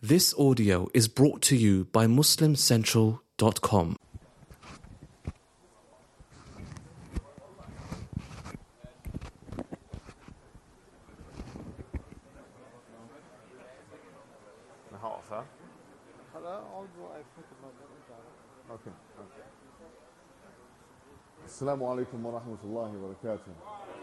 This audio is brought to you by MuslimCentral.com. Okay. Assalamu alaikum wa rahmatullahi wa barakatuh.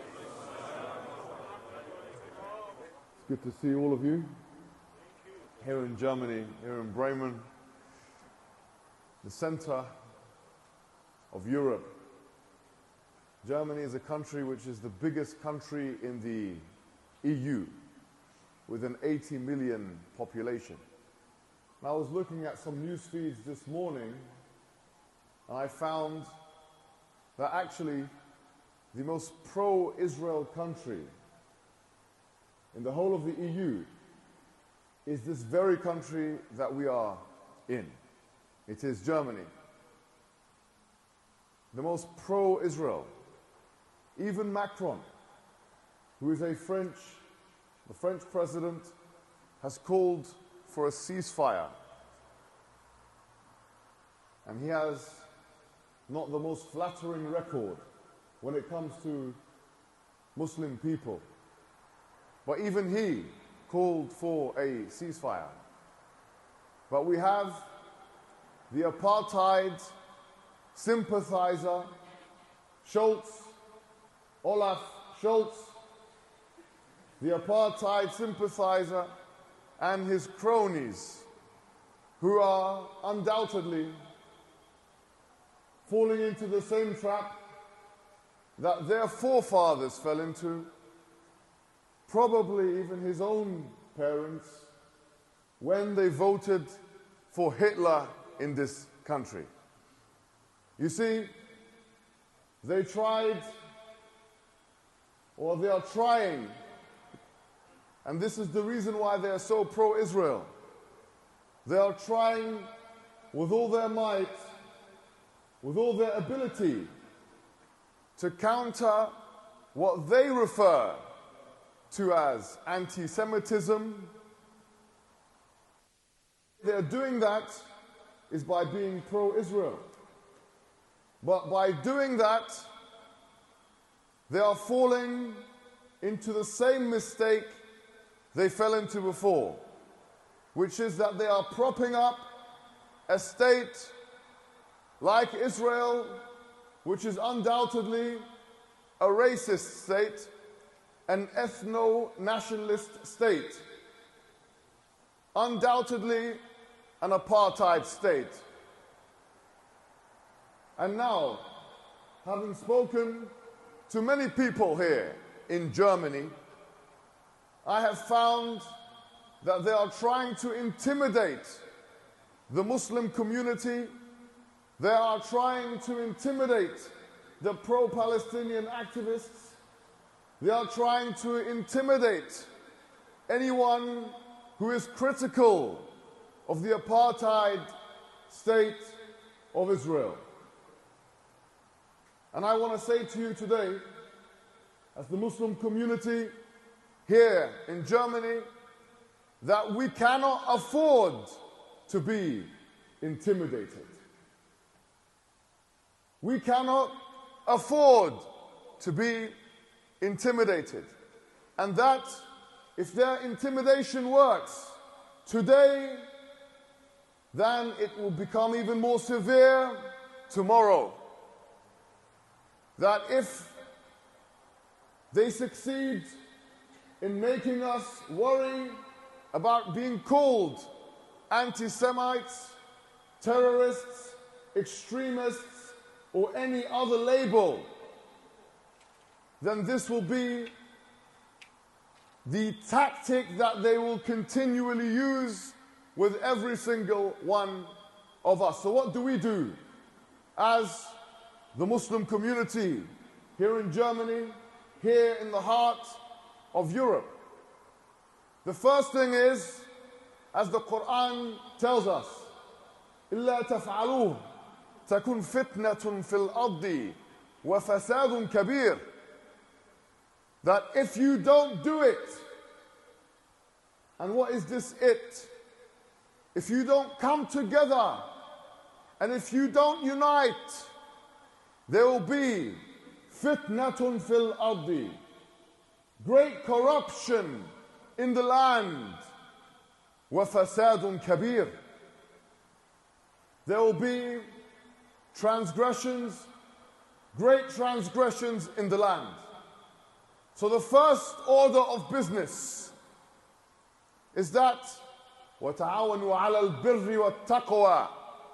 It's good to see all of you here in Germany, here in Bremen, the center of Europe. Germany is a country which is the biggest country in the EU with an 80 million population. And I was looking at some news feeds this morning and I found that actually the most pro-Israel country in the whole of the EU is this very country that we are in. It is Germany. The most pro-Israel. Even Macron, who is the French president, has called for a ceasefire. And he has not the most flattering record when it comes to Muslim people. But even he called for a ceasefire. But we have the apartheid sympathizer, Olaf Scholz, the apartheid sympathizer and his cronies, who are undoubtedly falling into the same trap that their forefathers fell into, probably even his own parents, when they voted for Hitler in this country. You see, they tried, or they are trying, and this is the reason why they are so pro-Israel. They are trying with all their might, with all their ability, to counter what they refer to as anti-Semitism. They are doing that is by being pro-Israel. But by doing that, they are falling into the same mistake they fell into before, which is that they are propping up a state like Israel, which is undoubtedly a racist state, an ethno-nationalist state, undoubtedly an apartheid state. And now, having spoken to many people here in Germany, I have found that they are trying to intimidate the Muslim community. They are trying to intimidate the pro-Palestinian activists. They are trying to intimidate anyone who is critical of the apartheid state of Israel. And I want to say to you today, as the Muslim community here in Germany, that we cannot afford to be intimidated. We cannot afford to be intimidated. And that, if their intimidation works today, then it will become even more severe tomorrow. That if they succeed in making us worry about being called anti-Semites, terrorists, extremists, or any other label, then this will be the tactic that they will continually use with every single one of us. So what do we do as the Muslim community here in Germany, here in the heart of Europe? The first thing is, as the Quran tells us, إِلَّا تَفْعَلُوهُ تَكُنْ فِتْنَةٌ فِي الْأَرْضِ وَفَسَادٌ كَبِيرٌ. That if you don't do it, and what is this it? if you don't come together, and if you don't unite, there will be fitnatun fil ardi, great corruption in the land, wa fasadun kabir. There will be transgressions, great transgressions in the land. So the first order of business is that وَتَعَاوَنُوا عَلَى الْبِرِّ وَالتَّقْوَى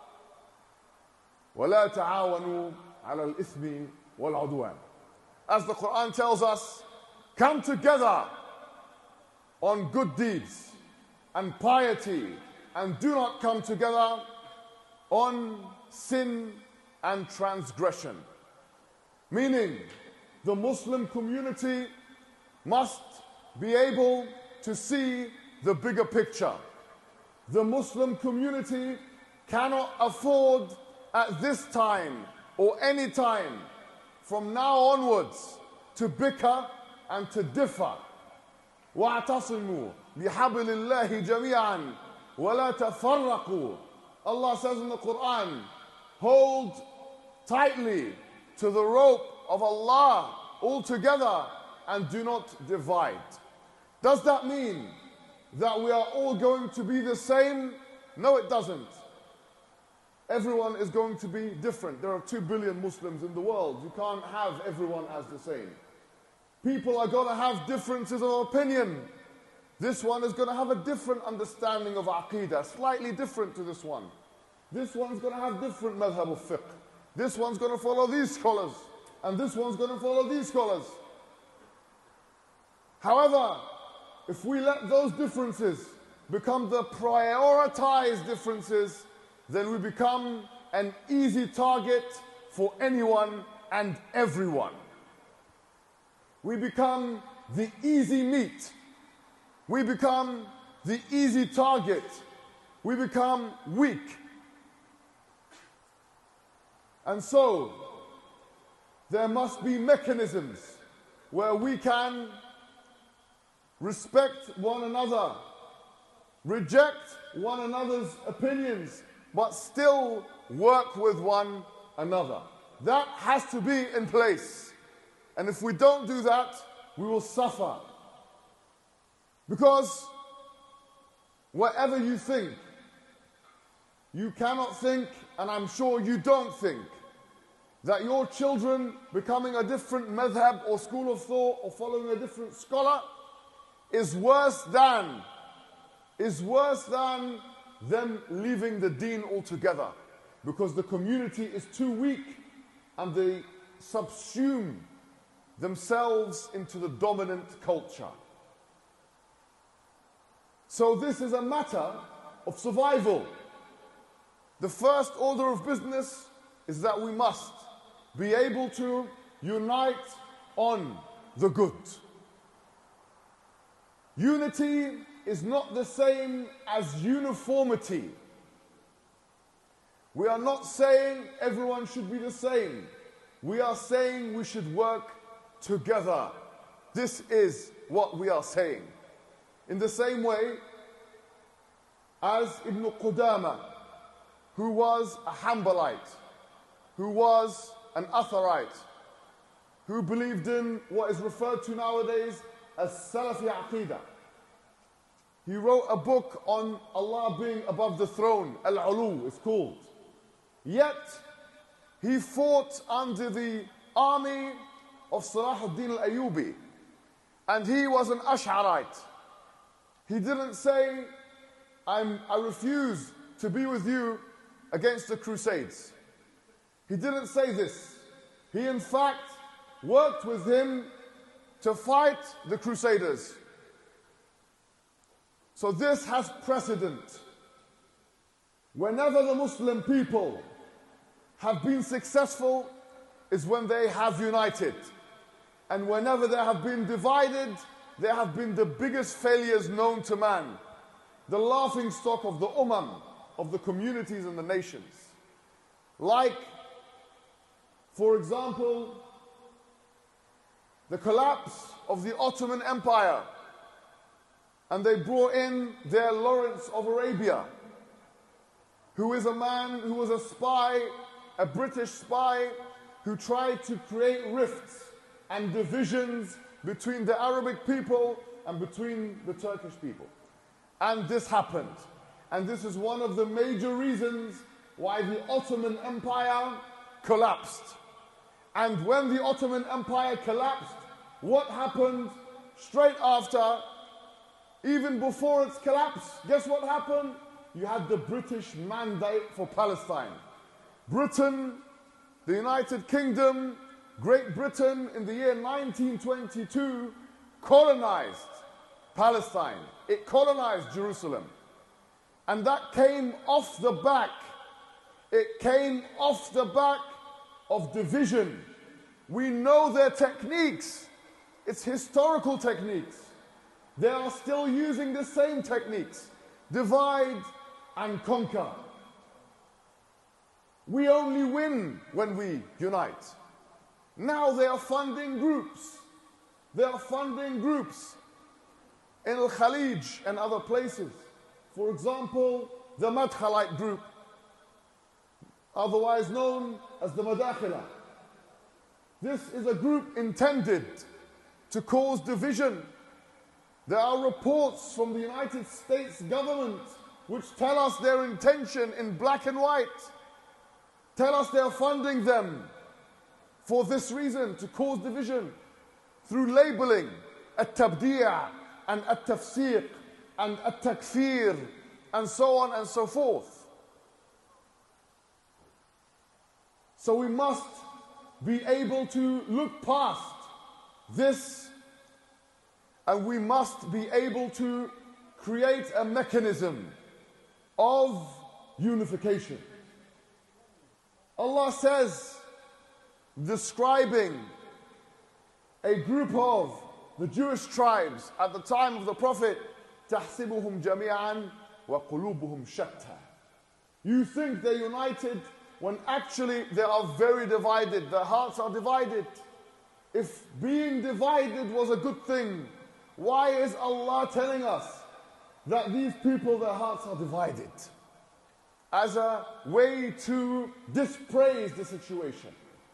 وَلَا تَعَاوَنُوا عَلَى الْإِثْمِ وَالْعُدْوَانِ. As the Quran tells us, come together on good deeds and piety, and do not come together on sin and transgression. Meaning, the Muslim community must be able to see the bigger picture. The Muslim community cannot afford at this time or any time from now onwards to bicker and to differ. وَاعْتَصِمُوا بِحَبْلِ اللَّهِ جَمِيعًا وَلَا تَفَرَّقُوا. Allah says in the Quran, hold tightly to the rope of Allah all together and do not divide. Does that mean that we are all going to be the same? No, it doesn't. Everyone is going to be different. There are 2 billion Muslims in the world. You can't have everyone as the same. People are going to have differences of opinion. This one is going to have a different understanding of Aqidah, slightly different to this one. This one's going to have different madhab of fiqh. This one's going to follow these scholars, and this one's going to follow these scholars. However, if we let those differences become the prioritized differences, then we become an easy target for anyone and everyone. We become the easy meat. We become the easy target. We become weak. And so, there must be mechanisms where we can respect one another, reject one another's opinions, but still work with one another. That has to be in place. And if we don't do that, we will suffer. Because whatever you think, you cannot think, and I'm sure you don't think, that your children becoming a different madhab or school of thought or following a different scholar is worse than them leaving the deen altogether, because the community is too weak and they subsume themselves into the dominant culture. So this is a matter of survival. The first order of business is that we must be able to unite on the good. Unity is not the same as uniformity. We are not saying everyone should be the same. We are saying we should work together. This is what we are saying. In the same way as Ibn Qudama, who was a Hanbalite, who was an Atharite, who believed in what is referred to nowadays as Salafi Aqidah. He wrote a book on Allah being above the throne, Al-Ulu it's called. Yet, he fought under the army of Salah ad-Din al-Ayyubi, and he was an Ash'arite. He didn't say, I refuse to be with you against the Crusades. He didn't say this. He in fact worked with him to fight the Crusaders. So this has precedent. Whenever the Muslim people have been successful is when they have united. And whenever they have been divided, they have been the biggest failures known to man. The laughing stock of the ummah, of the communities and the nations. Like, for example, the collapse of the Ottoman Empire. And they brought in their Lawrence of Arabia. who is a man who was a spy, a British spy, who tried to create rifts and divisions between the Arabic people and between the Turkish people. And this happened. And this is one of the major reasons why the Ottoman Empire collapsed. And when the Ottoman Empire collapsed, what happened straight after, even before its collapse? Guess what happened? You had the British Mandate for Palestine. Britain, the United Kingdom, Great Britain in the year 1922 colonized Palestine. It colonized Jerusalem. And that came off the back. It came off the back of division. We know their techniques. It's historical techniques. They are still using the same techniques. Divide and conquer. We only win when we unite. Now they are funding groups. They are funding groups in Al-Khalij and other places. For example, the Madkhalite group, otherwise known as the Madakhila. This is a group intended to cause division. There are reports from the United States government which tell us their intention in black and white. Tell us they are funding them for this reason, to cause division through labeling at-tabdi' and at-tafsiq and at-takfir and so on and so forth. So we must be able to look past this, and we must be able to create a mechanism of unification. Allah says, describing a group of the Jewish tribes at the time of the Prophet, تَحْسِبُهُمْ جَمِيعًا وَقُلُوبُهُمْ شَتَّى. You think they're united when actually they are very divided. Their hearts are divided. If being divided was a good thing, why is Allah telling us that these people, their hearts are divided? As a way to dispraise the situation.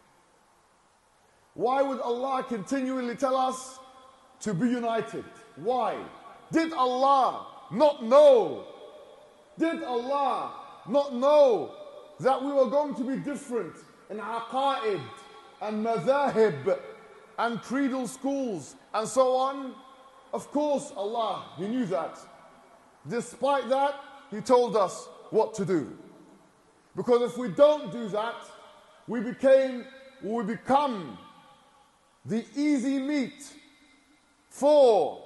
Why would Allah continually tell us to be united? Why? Did Allah not know? Did Allah not know that we were going to be different in aqa'id and madhahib and creedal schools and so on? Of course, Allah, He knew that. Despite that, He told us what to do. Because if we don't do that, we become the easy meat for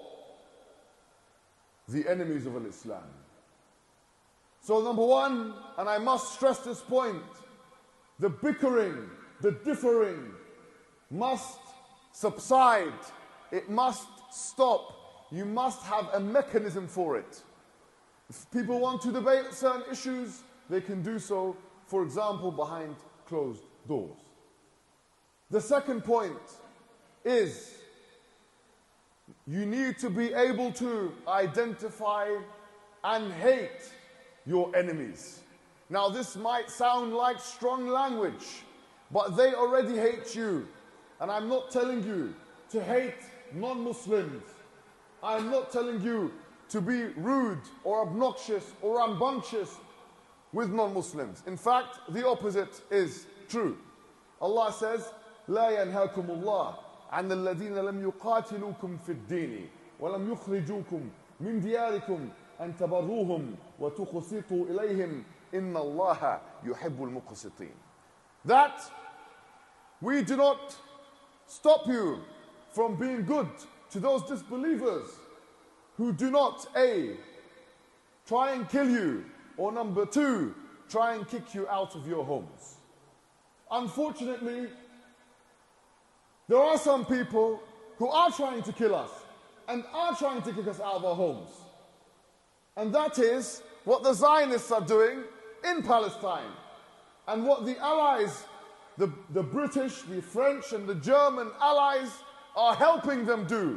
the enemies of Islam. So number one, and I must stress this point, the bickering, the differing must subside. It must stop. You must have a mechanism for it. If people want to debate certain issues, they can do so, for example, behind closed doors. The second point is you need to be able to identify and hate your enemies. Now, this might sound like strong language, but they already hate you. And I'm not telling you to hate non-Muslims. I'm not telling you to be rude or obnoxious or rambunctious with non-Muslims. In fact, the opposite is true. Allah says, لا ينهاكم الله عن الذين لم يقاتلوكم في الدين ولم يخرجوكم من دياركم أن تبروهم وتقسطوا إليهم إن الله يحب المقسطين. That we do not stop you from being good to those disbelievers who do not, A, try and kill you, or number two, try and kick you out of your homes. Unfortunately, there are some people who are trying to kill us and are trying to kick us out of our homes. And that is what the Zionists are doing in Palestine. And what the allies, the British, the French and the German allies are helping them do.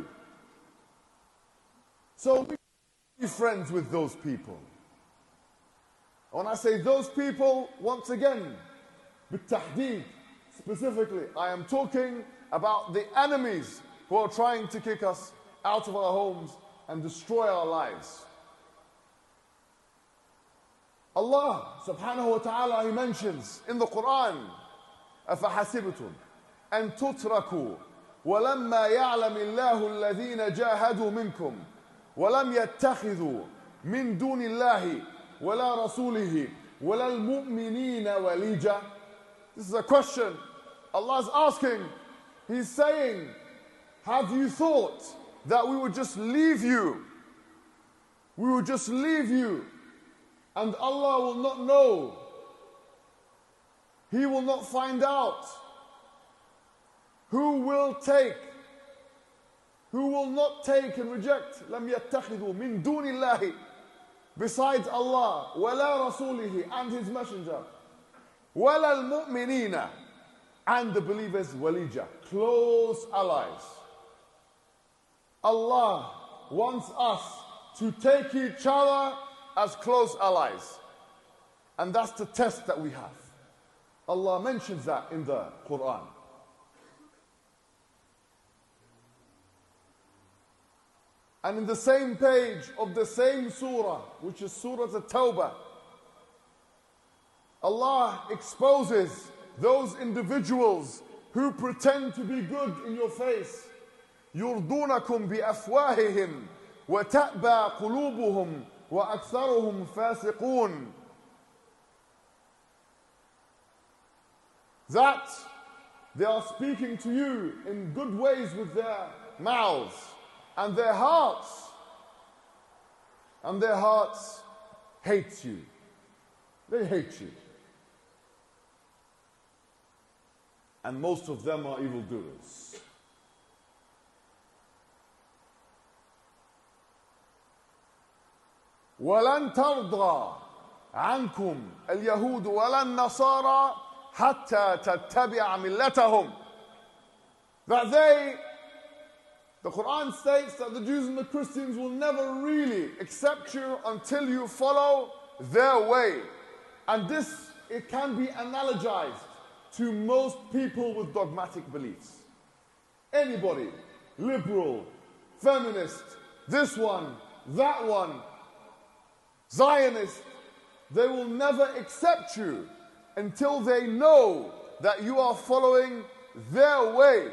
So we be friends with those people. When I say those people, once again, بالتحديد, specifically, I am talking about the enemies who are trying to kick us out of our homes and destroy our lives. Allah subhanahu wa ta'ala, He mentions in the Quran, أَفَحَسِبْتُمْ أَن تُتْرَكُوا وَلَمَّا يَعْلَمِ اللَّهُ الَّذِينَ جَاهَدُوا مِنْكُمْ وَلَمْ يَتَّخِذُوا مِنْ دُونِ اللَّهِ وَلَا رَسُولِهِ وَلَا الْمُؤْمِنِينَ وَلِيجًا. This is a question Allah is asking. He's saying, have you thought that we would just leave you? We would just leave you and Allah will not know. He will not find out. Who will take? Who will not take and reject? لَمْ يَتَّخِذُوا مِن دُونِ اللَّهِ, besides Allah, وَلَا رَسُولِهِ, and His Messenger, وَلَا الْمُؤْمِنِينَ, and the believers, walija, close allies. Allah wants us to take each other as close allies. And that's the test that we have. Allah mentions that in the Quran. And in the same page of the same surah, which is Surah At-Tawbah, Allah exposes those individuals who pretend to be good in your face. يُرْضُونَكُمْ بِأَفْوَاهِهِمْ وَتَأْبَى قُلُوبُهُمْ وَأَكْثَرُهُمْ فَاسِقُونَ. That they are speaking to you in good ways with their mouths, and their hearts hate you. They hate you. And most of them are evildoers. وَلَن تَرْضَى عَنْكُمْ الْيَهُودُ وَلَا النَّصَارَى حَتَّى تَتَّبِعَ مِلَّتَهُمْ. That the Quran states that the Jews and the Christians will never really accept you until you follow their way. And this, it can be analogized to most people with dogmatic beliefs. Anybody, liberal, feminist, this one, that one, Zionist, they will never accept you until they know that you are following their way.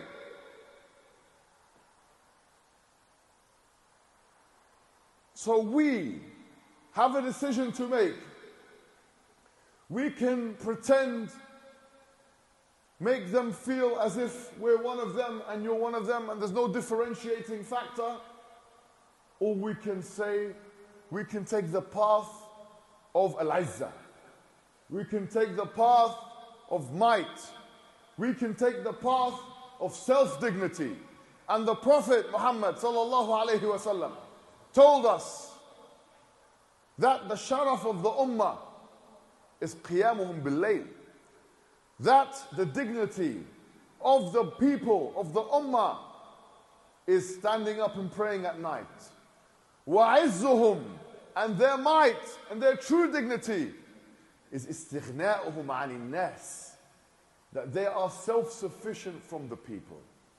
So we have a decision to make. We can pretend, make them feel as if we're one of them and you're one of them and there's no differentiating factor. Or we can say, we can take the path of al-izzah. We can take the path of might. We can take the path of self-dignity. And the Prophet Muhammad sallallahu alayhi wa sallam told us that the sharaf of the ummah is qiyamuhum bil-layl. That the dignity of the people of the ummah is standing up and praying at night. وَعِزُّهُمْ, and their might and their true dignity is istighna'uhum 'ani n-nas, that they are self-sufficient from the people.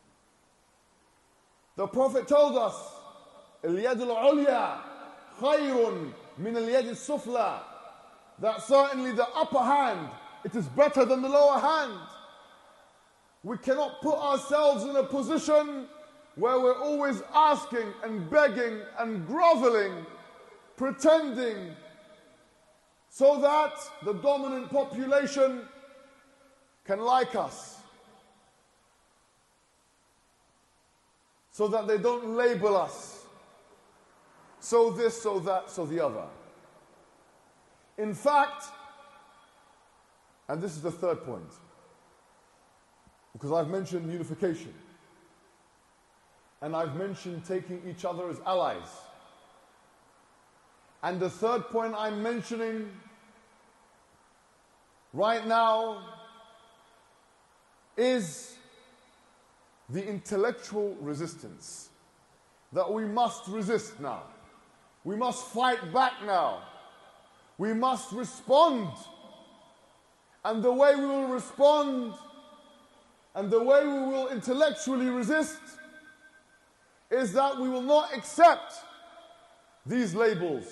The Prophet told us, الْيَدُ الْعُلْيَا خَيْرٌ مِنَ الْيَدِ السُّفْلَى, that certainly the upper hand, it is better than the lower hand. We cannot put ourselves in a position where we're always asking and begging and groveling, pretending, so that the dominant population can like us, so that they don't label us, so this, so that, so the other. In fact, and this is the third point, because I've mentioned unification, and I've mentioned taking each other as allies. And the third point I'm mentioning right now is the intellectual resistance that we must resist now. We must fight back now. We must respond. And the way we will respond and the way we will intellectually resist is that we will not accept these labels.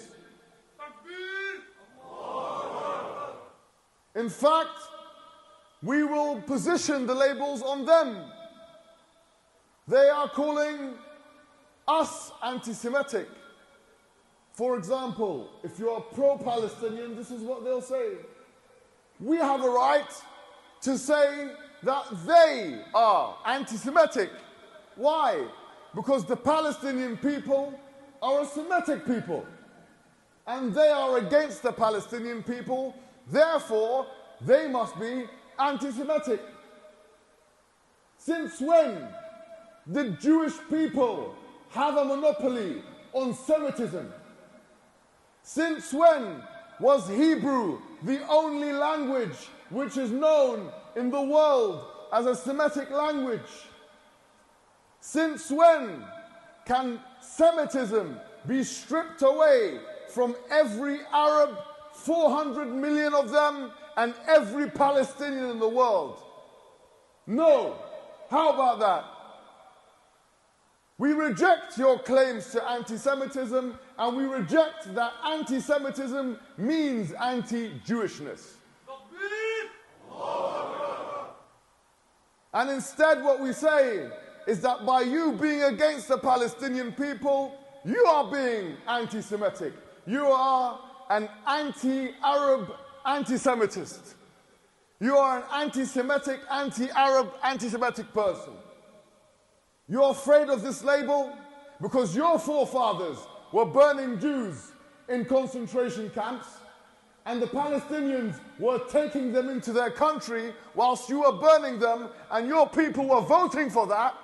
In fact, we will position the labels on them. They are calling us anti-Semitic. For example, if you are pro-Palestinian, this is what they'll say. We have a right to say that they are anti-Semitic. Why? Because the Palestinian people are a Semitic people. And they are against the Palestinian people. Therefore, they must be anti-Semitic. Since when did Jewish people have a monopoly on Semitism? Since when was Hebrew the only language which is known in the world as a Semitic language? Since when can Semitism be stripped away from every Arab, 400 million of them, and every Palestinian in the world? No. How about that? We reject your claims to anti-Semitism, and we reject that anti-Semitism means anti-Jewishness. And instead what we say is that by you being against the Palestinian people, you are being anti-Semitic. You are an anti-Arab anti-Semitist. You are an anti-Semitic, anti-Arab, anti-Semitic person. You're afraid of this label because your forefathers were burning Jews in concentration camps, and the Palestinians were taking them into their country whilst you were burning them, and your people were voting for that.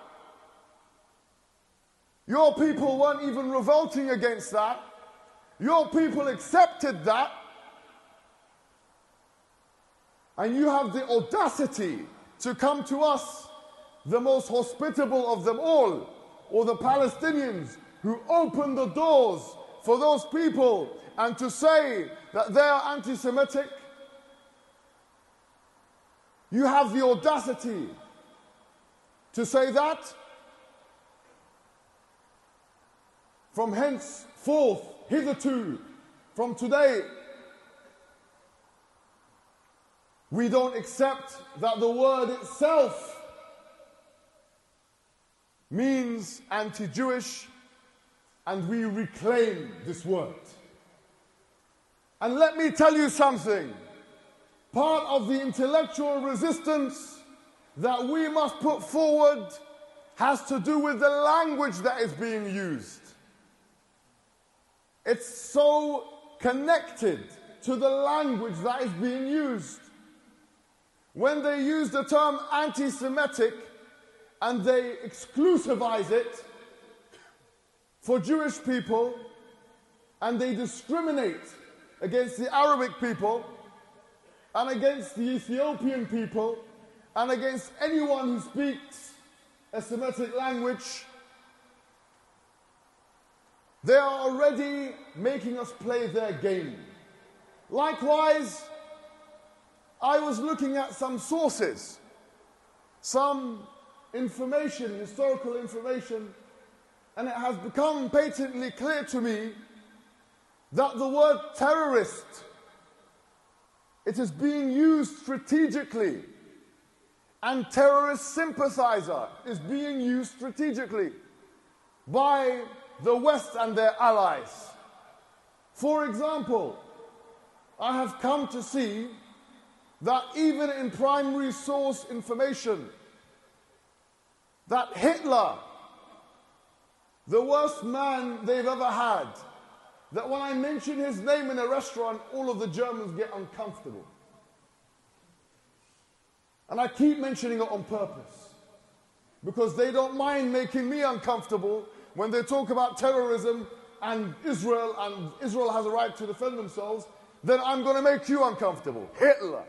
Your people weren't even revolting against that. Your people accepted that. And you have the audacity to come to us, the most hospitable of them all, or the Palestinians who opened the doors for those people, and to say that they are anti-Semitic. You have the audacity to say that. From henceforth, hitherto, from today, we don't accept that the word itself means anti-Jewish, and we reclaim this word. And let me tell you something. Part of the intellectual resistance that we must put forward has to do with the language that is being used. It's so connected to the language that is being used. When they use the term anti-Semitic and they exclusivize it for Jewish people, and they discriminate against the Arabic people and against the Ethiopian people and against anyone who speaks a Semitic language, they are already making us play their game. Likewise, I was looking at some sources, some information, historical information, and it has become patently clear to me that the word terrorist, it is being used strategically, and terrorist sympathizer is being used strategically by the West and their allies. For example, I have come to see that even in primary source information, that Hitler, the worst man they've ever had, that when I mention his name in a restaurant, all of the Germans get uncomfortable. And I keep mentioning it on purpose, because they don't mind making me uncomfortable when they talk about terrorism and Israel has a right to defend themselves. Then I'm going to make you uncomfortable. Hitler.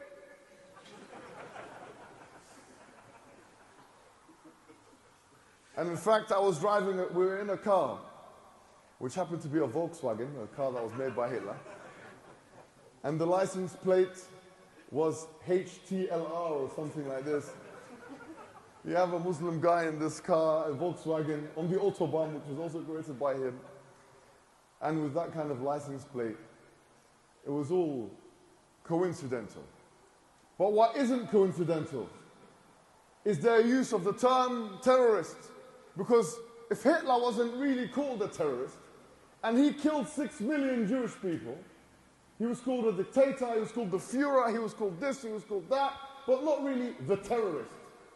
And in fact, we were in a car, which happened to be a Volkswagen, a car that was made by Hitler. And the license plate was HTLR or something like this. You have a Muslim guy in this car, a Volkswagen, on the Autobahn, which was also created by him. And with that kind of license plate, it was all coincidental. But what isn't coincidental is their use of the term terrorist. Because if Hitler wasn't really called a terrorist, and he killed 6 million Jewish people, he was called a dictator, he was called the Führer, he was called this, he was called that, but not really the terrorist.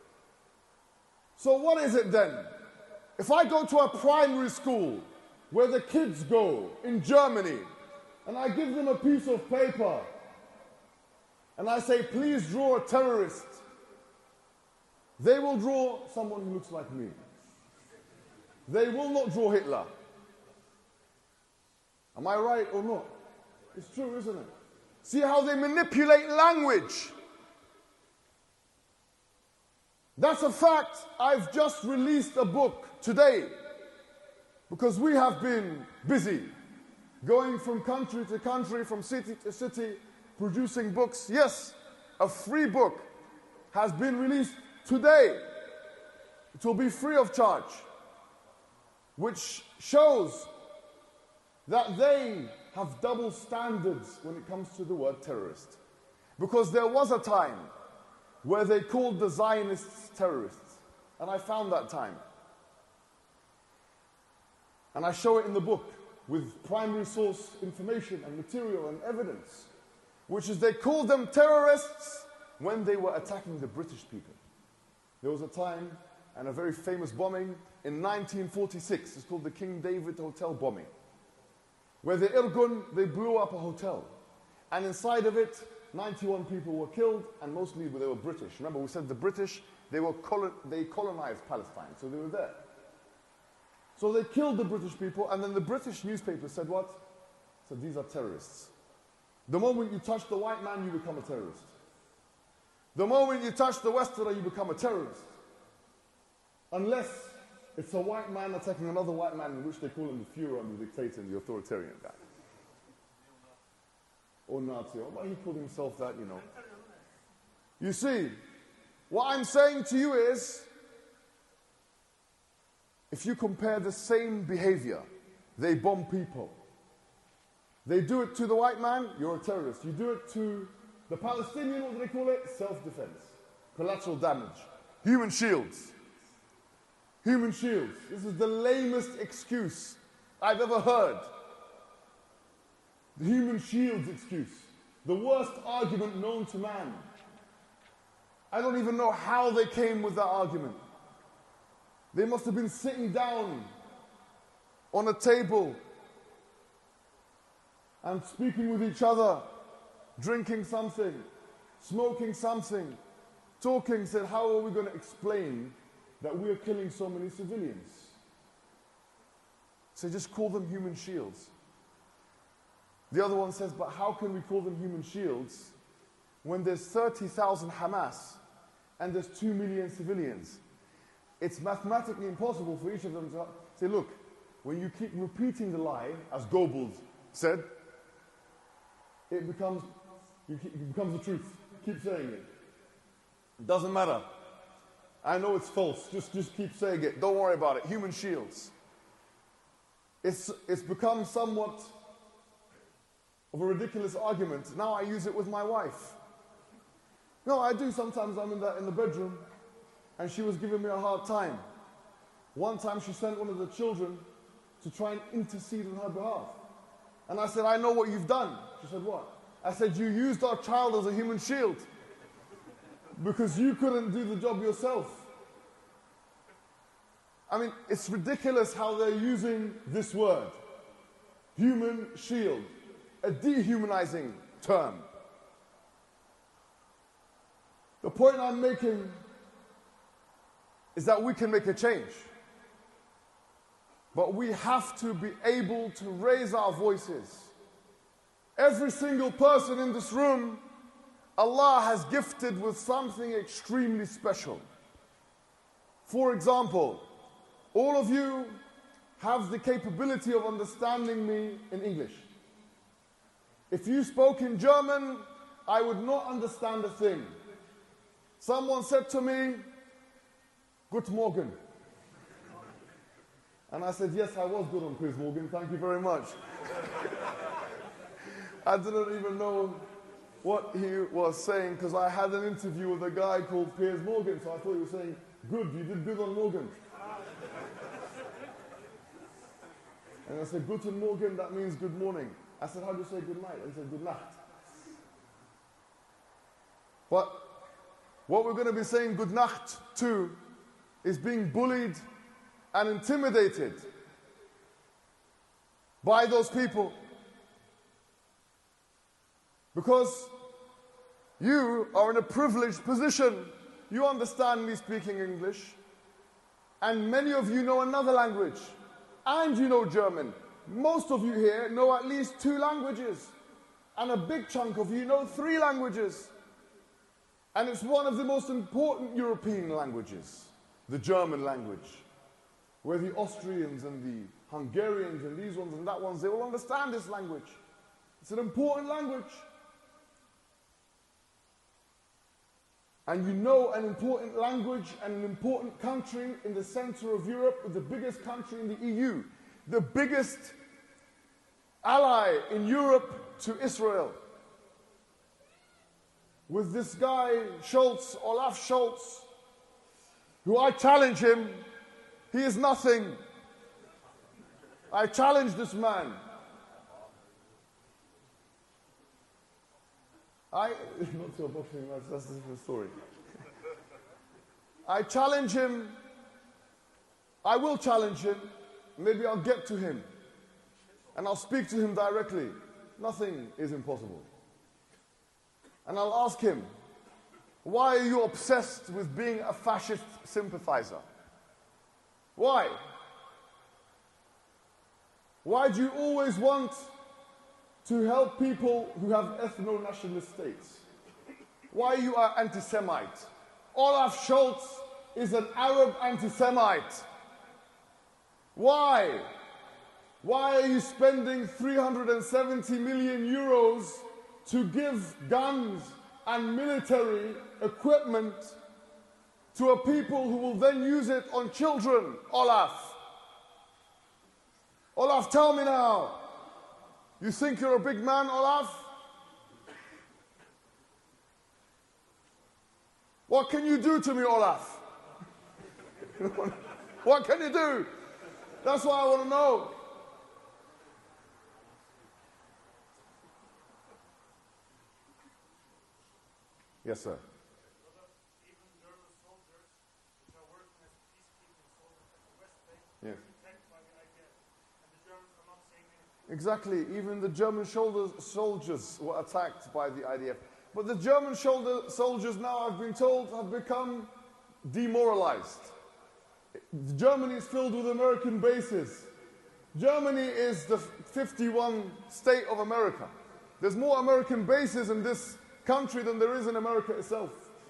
So what is it then? If I go to a primary school where the kids go in Germany, and I give them a piece of paper, and I say, please draw a terrorist, they will draw someone who looks like me. They will not draw Hitler. Am I right or not? It's true, isn't it? See how they manipulate language. That's a fact. I've just released a book today because we have been busy going from country to country, from city to city, producing books. Yes, a free book has been released today. It will be free of charge, which shows that they have double standards when it comes to the word terrorist. Because there was a time where they called the Zionists terrorists. And I found that time. And I show it in the book with primary source information and material and evidence, which is they called them terrorists when they were attacking the British people. There was a time and a very famous bombing in 1946. It's called the King David Hotel bombing, where the Irgun, they blew up a hotel. And inside of it, 91 people were killed, and mostly they were British. Remember, we said the British, they colonized Palestine, so they were there. So they killed the British people, and then the British newspaper said what? Said, these are terrorists. The moment you touch the white man, you become a terrorist. The moment you touch the Westerner, you become a terrorist. Unless it's a white man attacking another white man, in which they call him the Führer and the dictator and the authoritarian guy. Or Nazi, or he called himself that, you know. You see, what I'm saying to you is, if you compare the same behavior, they bomb people. They do it to the white man, you're a terrorist. You do it to the Palestinian, what do they call it? Self-defense, collateral damage, human shields. Human shields. This is the lamest excuse I've ever heard. The human shields excuse. The worst argument known to man. I don't even know how they came with that argument. They must have been sitting down on a table and speaking with each other, drinking something, smoking something, talking, said, how are we going to explain that we are killing so many civilians? So just call them human shields. The other one says, but how can we call them human shields when there's 30,000 Hamas and there's 2 million civilians? It's mathematically impossible for each of them to say, look, when you keep repeating the lie, as Goebbels said, it becomes the truth. Keep saying it. It doesn't matter. I know it's false. Just keep saying it. Don't worry about it. Human shields. It's become somewhat of a ridiculous argument. Now I use it with my wife. No, I do. Sometimes I'm in the bedroom, and she was giving me a hard time. One time she sent one of the children to try and intercede on her behalf. And I said, I know what you've done. She said, what? I said, you used our child as a human shield because you couldn't do the job yourself. I mean, it's ridiculous how they're using this word, human shield, a dehumanizing term. The point I'm making is that we can make a change. But we have to be able to raise our voices. Every single person in this room, Allah has gifted with something extremely special. For example, all of you have the capability of understanding me in English. If you spoke in German, I would not understand a thing. Someone said to me, "Guten Morgen." And I said, "Yes, I was good on Piers Morgan, thank you very much." I didn't even know what he was saying because I had an interview with a guy called Piers Morgan, so I thought he was saying, "Good, you did good on Morgan." And I said, "Guten Morgen, that means good morning." I said, "How do you say good night?" And he said, "Good Nacht." But what we're going to be saying good Nacht to is being bullied and intimidated by those people. Because you are in a privileged position. You understand me speaking English, and many of you know another language, and you know German. Most of you here know at least 2 languages, and a big chunk of you know 3 languages. And it's one of the most important European languages, the German language, where the Austrians and the Hungarians and these ones and that ones, they will understand this language. It's an important language. And you know an important language and an important country in the center of Europe, the biggest country in the EU, the biggest ally in Europe to Israel. With this guy, Scholz, Olaf Scholz, who I challenge him. He is nothing. I challenge this man. Not to a boxing match, that's a different story. I challenge him. I will challenge him. Maybe I'll get to him. And I'll speak to him directly. Nothing is impossible. And I'll ask him, why are you obsessed with being a fascist sympathizer? Why? Why do you always want to help people who have ethno-nationalist states? Why you are anti-Semite? Olaf Scholz is an Arab anti-Semite. Why? Why are you spending 370 million euros to give guns and military equipment to a people who will then use it on children, Olaf? Olaf, tell me now. You think you're a big man, Olaf? What can you do to me, Olaf? What can you do? That's what I want to know. Yes, sir. Even German soldiers which are working as peacekeeping soldiers at the West Bank Yes. are attacked by the IDF, and the Germans are not saying anything. Exactly. Even the German soldiers were attacked by the IDF. But the German soldiers now, I've been told, have become demoralized. Germany is filled with American bases. Germany is the 51 state of America. There's more American bases in this country than there is in America itself.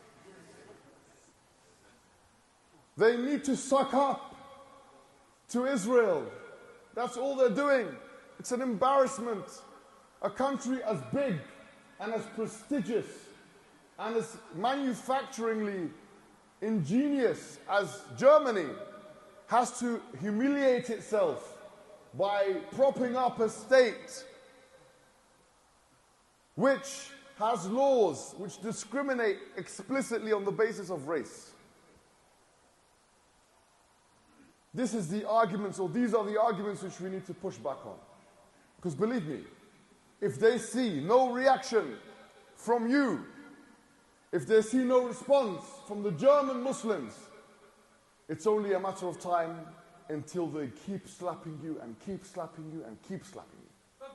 They need to suck up to Israel. That's all they're doing. It's an embarrassment. A country as big and as prestigious and as manufacturingly ingenious as Germany has to humiliate itself by propping up a state which has laws which discriminate explicitly on the basis of race. This is the arguments, or these are the arguments which we need to push back on. Because believe me, if they see no reaction from you, if they see no response from the German Muslims, it's only a matter of time until they keep slapping you and keep slapping you and keep slapping you.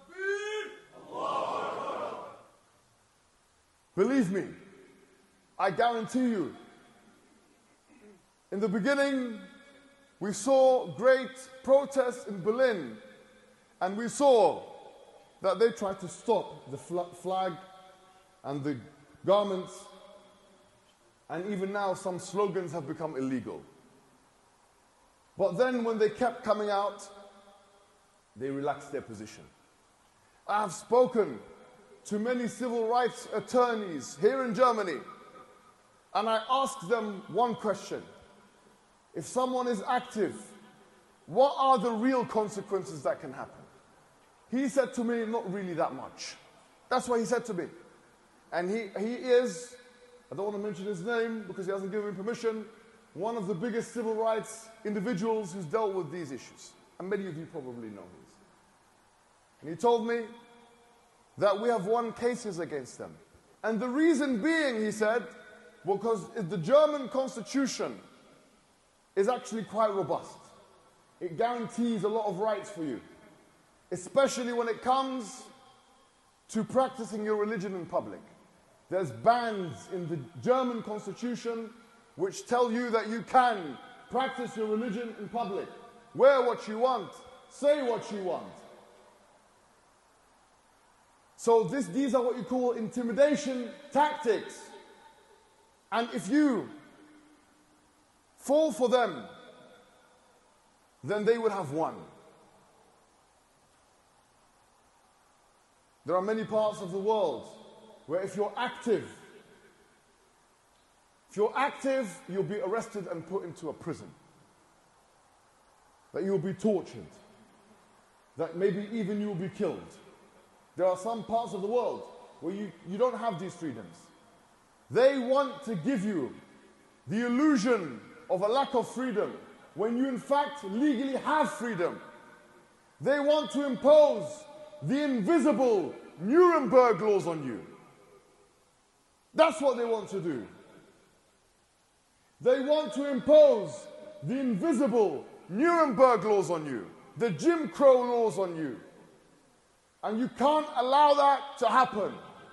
Believe me, I guarantee you, in the beginning, we saw great protests in Berlin, and we saw that they tried to stop the flag and the garments, and even now some slogans have become illegal. But then when they kept coming out, they relaxed their position. I have spoken to many civil rights attorneys here in Germany, and I asked them one question. If someone is active, what are the real consequences that can happen? He said to me, not really that much. That's what he said to me. And he is, I don't want to mention his name because he hasn't given me permission, one of the biggest civil rights individuals who's dealt with these issues. And many of you probably know him. And he told me that we have won cases against them. And the reason being, he said, because the German constitution is actually quite robust. It guarantees a lot of rights for you, especially when it comes to practicing your religion in public. There's bans in the German constitution which tell you that you can practice your religion in public, wear what you want, say what you want. So these are what you call intimidation tactics. And if you fall for them, then they would have won. There are many parts of the world where if you're active, you'll be arrested and put into a prison. That you'll be tortured. That maybe even you'll be killed. There are some parts of the world where you don't have these freedoms. They want to give you the illusion of a lack of freedom when you in fact legally have freedom. They want to impose the invisible Nuremberg laws on you. That's what they want to do. They want to impose the invisible Nuremberg laws on you, the Jim Crow laws on you. And you can't allow that to happen.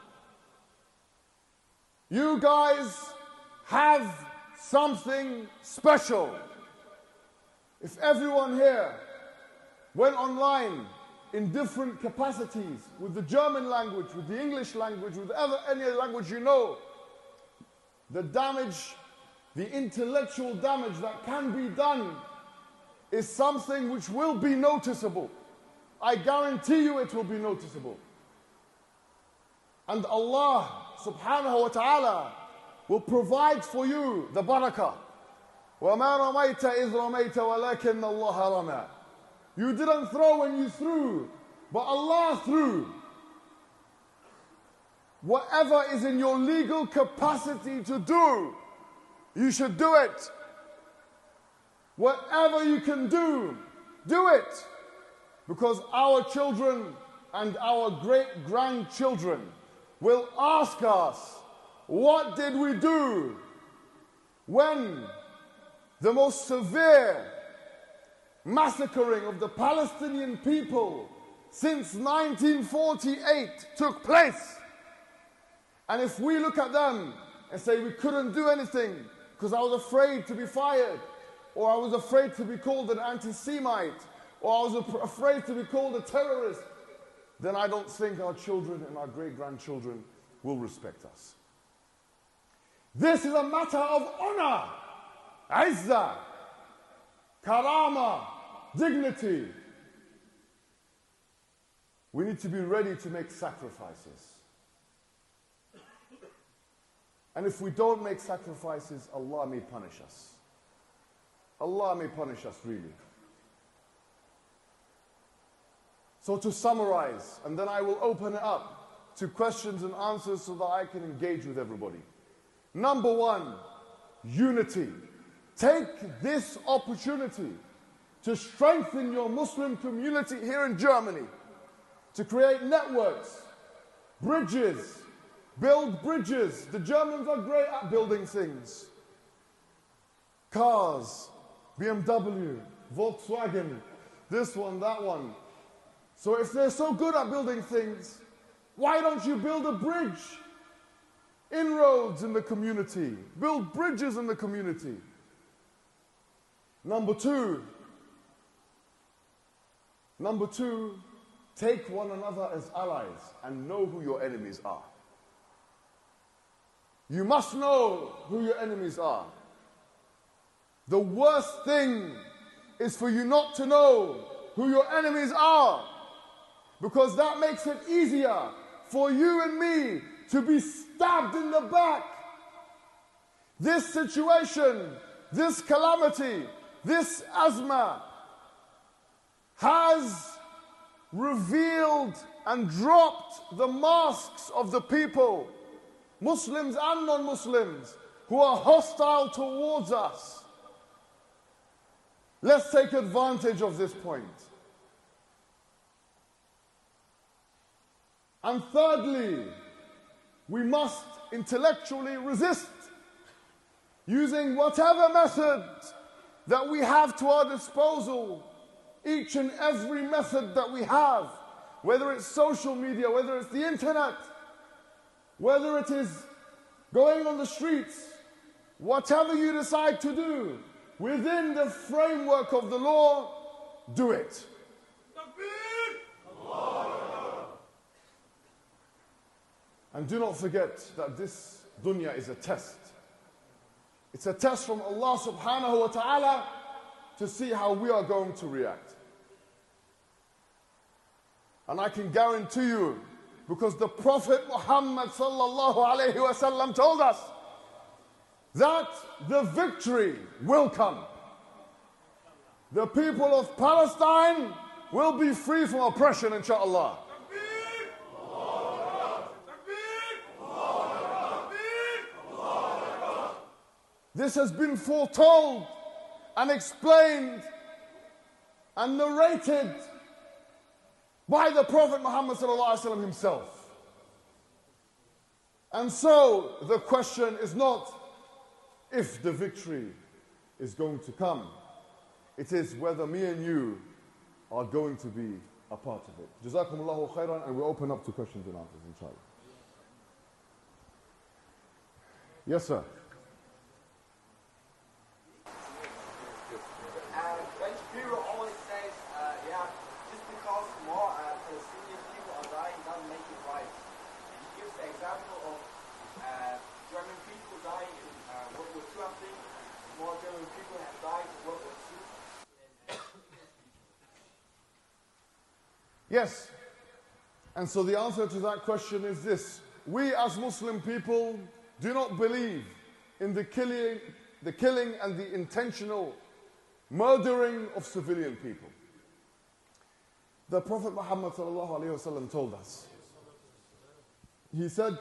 You guys have something special. If everyone here went online in different capacities, with the German language, with the English language, with any other language you know, the damage, the intellectual damage that can be done is something which will be noticeable. I guarantee you it will be noticeable. And Allah subhanahu wa ta'ala will provide for you the barakah. وَمَا رَمَيْتَ إِذْ رَمَيْتَ وَلَكِنَّ اللَّهَ رَمَى. You didn't throw when you threw, but Allah threw. Whatever is in your legal capacity to do, you should do it. Whatever you can do, do it. Because our children and our great-grandchildren will ask us, what did we do when the most severe massacring of the Palestinian people since 1948 took place? And if we look at them and say we couldn't do anything because I was afraid to be fired, or I was afraid to be called an anti-Semite, or I was afraid to be called a terrorist, then I don't think our children and our great-grandchildren will respect us. This is a matter of honor, izzah, karama, dignity. We need to be ready to make sacrifices. And if we don't make sacrifices, Allah may punish us. Allah may punish us, really. So to summarize, and then I will open it up to questions and answers so that I can engage with everybody. Number one, unity. Take this opportunity to strengthen your Muslim community here in Germany, to create networks, bridges, build bridges. The Germans are great at building things. Cars, BMW, Volkswagen, this one, that one. So if they're so good at building things, why don't you build a bridge? Inroads in the community. Build bridges in the community. Number two, take one another as allies and know who your enemies are. You must know who your enemies are. The worst thing is for you not to know who your enemies are, because that makes it easier for you and me to be stabbed in the back. This situation, this calamity, this azma has revealed and dropped the masks of the people, Muslims and non-Muslims, who are hostile towards us. Let's take advantage of this point. And thirdly, we must intellectually resist, using whatever method that we have to our disposal, each and every method that we have, whether it's social media, whether it's the internet, whether it is going on the streets, whatever you decide to do, within the framework of the law, do it. And do not forget that this dunya is a test. It's a test from Allah subhanahu wa ta'ala to see how we are going to react. And I can guarantee you, because the Prophet Muhammad sallallahu alayhi wa sallam told us that the victory will come. The people of Palestine will be free from oppression, inshaAllah. This has been foretold and explained and narrated by the Prophet Muhammad ﷺ himself. And so the question is not if the victory is going to come. It is whether me and you are going to be a part of it. Jazakumullahu khairan, and we open up to questions and answers, inshallah. Yes, sir. Yes. And so the answer to that question is this. We as Muslim people do not believe in the killing and the intentional murdering of civilian people. The Prophet Muhammad sallallahu alaihi wasallam told us. He said,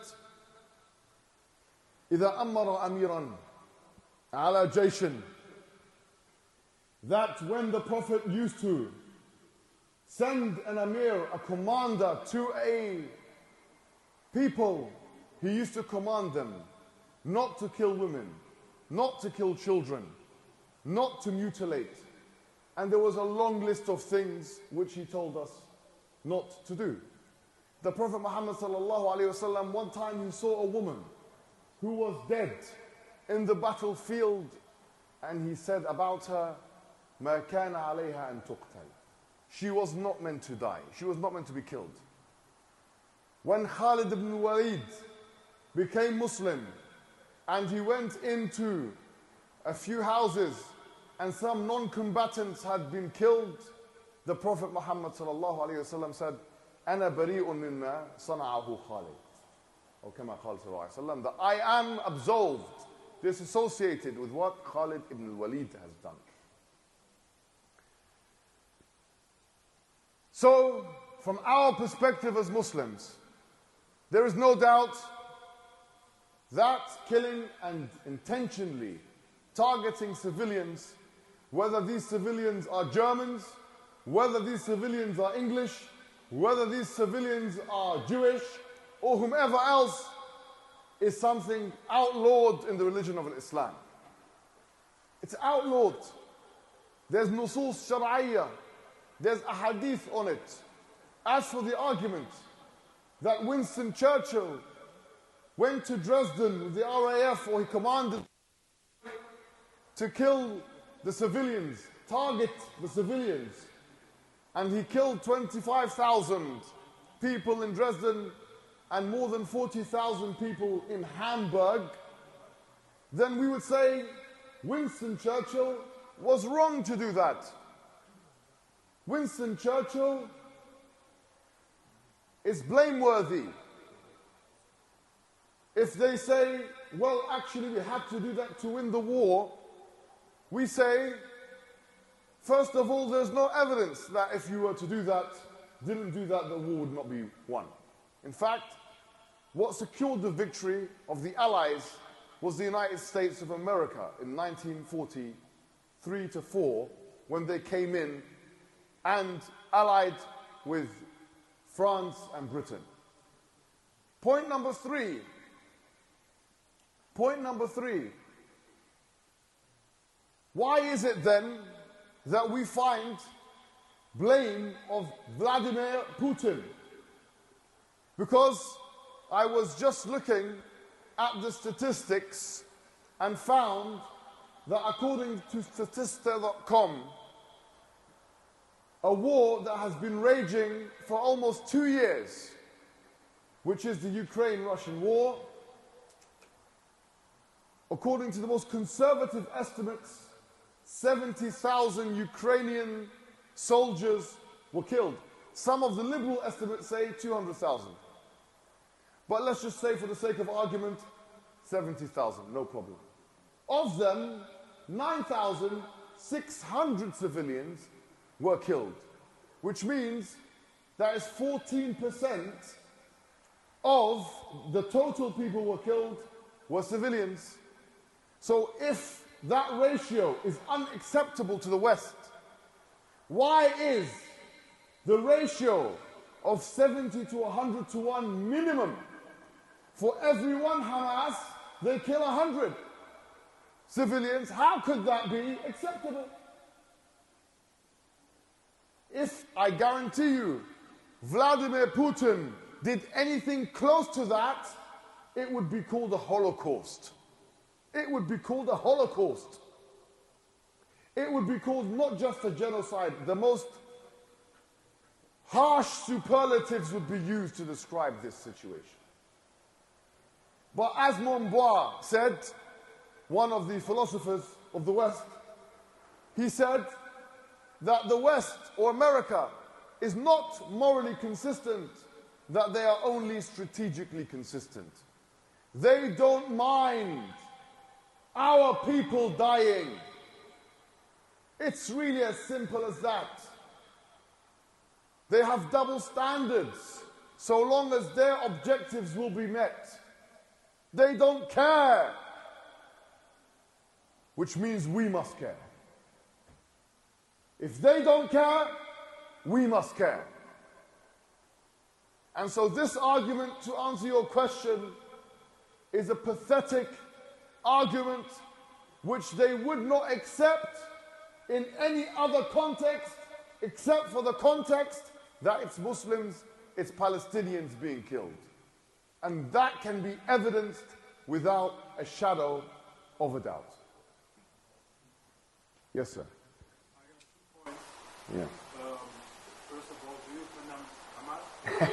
إِذَا أَمَّرَ أَمِيرًا عَلَى جَيْشٍ, that when the Prophet used to send an Amir, a commander, to a people, he used to command them not to kill women, not to kill children, not to mutilate. And there was a long list of things which he told us not to do. The Prophet Muhammad sallallahu alaihi wasallam, one time he saw a woman who was dead in the battlefield, and he said about her, مَا كَانَ عَلَيْهَا أَن تُقْتَلْ. She was not meant to die. She was not meant to be killed. When Khalid ibn Walid became Muslim and he went into a few houses and some non-combatants had been killed, the Prophet Muhammad sallallahu alaihi wasallam said, أَنَا بَرِيءٌ مِمَّا صَنَعَهُ خَالِدٌ. Or كما قال صلى الله عليه وسلم, that I am absolved, disassociated with what Khalid ibn Walid has done. So, from our perspective as Muslims, there is no doubt that killing and intentionally targeting civilians, whether these civilians are Germans, whether these civilians are English, whether these civilians are Jewish, or whomever else, is something outlawed in the religion of Islam. It's outlawed. There's nusus shar'iyya. There's a hadith on it. As for the argument that Winston Churchill went to Dresden with the RAF, or he commanded to kill the civilians, target the civilians, and he killed 25,000 people in Dresden and more than 40,000 people in Hamburg, then we would say Winston Churchill was wrong to do that. Winston Churchill is blameworthy If they say, well, actually we had to do that to win the war, we say, first of all, there's no evidence that if you were to do that, didn't do that, the war would not be won. In fact, what secured the victory of the Allies was the United States of America in 1943 to 4, when they came in and allied with France and Britain. Point number three. Why is it then that we find blame of Vladimir Putin? Because I was just looking at the statistics and found that according to Statista.com, a war that has been raging for almost 2 years, which is the Ukraine-Russian war, according to the most conservative estimates, 70,000 Ukrainian soldiers were killed. Some of the liberal estimates say 200,000. But let's just say, for the sake of argument, 70,000, no problem. Of them, 9,600 civilians were killed, which means that is 14% of the total people who were killed were civilians. So if that ratio is unacceptable to the West, why is the ratio of 70 to 100 to 1 minimum? For every one Hamas, they kill 100 civilians. How could that be acceptable? If, I guarantee you, Vladimir Putin did anything close to that, it would be called a Holocaust. It would be called a Holocaust. It would be called not just a genocide. The most harsh superlatives would be used to describe this situation. But as Monbois said, one of the philosophers of the West, he said that the West, or America, is not morally consistent, that they are only strategically consistent. They don't mind our people dying. It's really as simple as that. They have double standards so long as their objectives will be met. They don't care, which means we must care. If they don't care, we must care. And so this argument, to answer your question, is a pathetic argument which they would not accept in any other context except for the context that it's Muslims, it's Palestinians being killed. And that can be evidenced without a shadow of a doubt. Yes, sir. I got 2 points. Yeah. First of all, do you pronounce Hamas?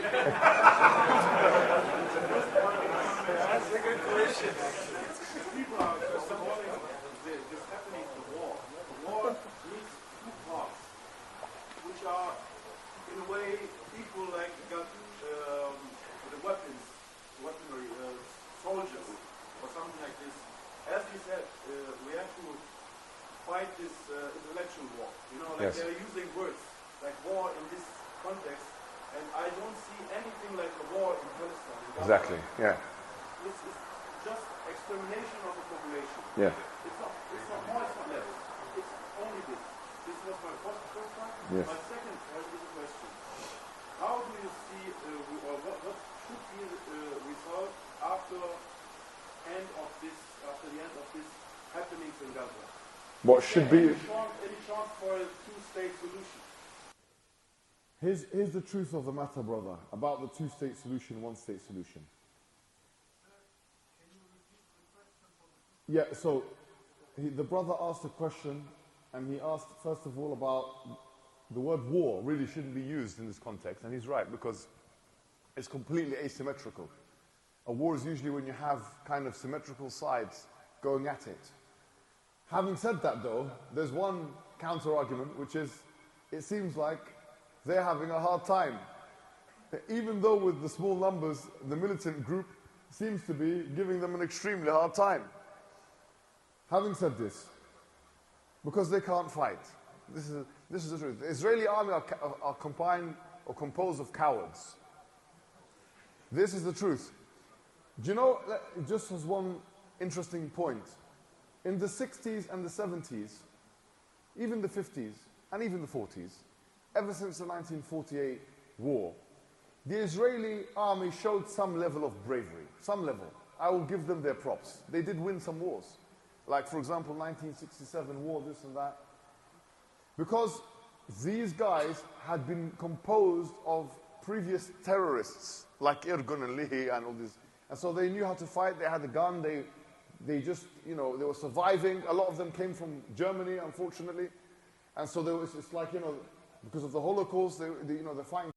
That's a good question. People are supporting this happening, the war. The war needs 2 parts, which are, in a way, people like got the weaponry, soldiers, or something like this. As you said, we have to fight this intellectual war. You know, like Yes. they're using words like war in this context, and I don't see anything like a war in Palestine. Exactly, yeah. It's just extermination of the population. Yeah. It's not more, it's not less. It's only this. This was my first point. Yes. My second point is a question. How do you see, or what should be the result after the end of this happenings in Gaza? What should be... Any chance for a 2-state solution? Here's the truth of the matter, brother, about the 2-state solution, 1-state solution. Yeah, so the brother asked a question, and he asked, first of all, about the word war really shouldn't be used in this context, and he's right, because it's completely asymmetrical. A war is usually when you have kind of symmetrical sides going at it. Having said that, though, there's one counter-argument, which is, it seems like they're having a hard time. Even though with the small numbers, the militant group, seems to be giving them an extremely hard time. Having said this, because they can't fight, this is the truth. The Israeli army are combined or composed of cowards. This is the truth. Do you know, just as one interesting point, in the 60s and the 70s, even the 50s and even the 40s, ever since the 1948 war, the Israeli army showed some level of bravery, some level. I will give them their props. They did win some wars. Like, for example, 1967 war, this and that. Because these guys had been composed of previous terrorists, like Irgun and Lihi and all these. And so they knew how to fight, they had a gun, they just, you know, they were surviving. A lot of them came from Germany, unfortunately. And so it's like, you know, because of the Holocaust, they're fighting